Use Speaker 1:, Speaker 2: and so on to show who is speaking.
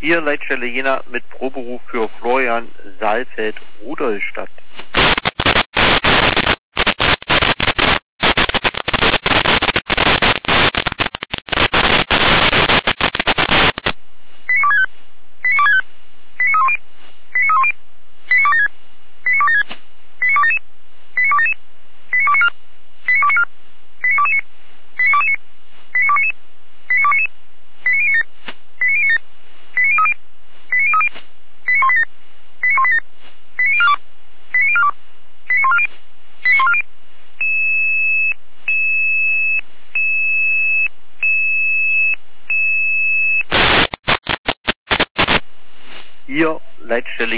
Speaker 1: Hier Leitstelle Jena mit Proberuf für Florian Saalfeld, Rudolstadt. Hier Leitstelle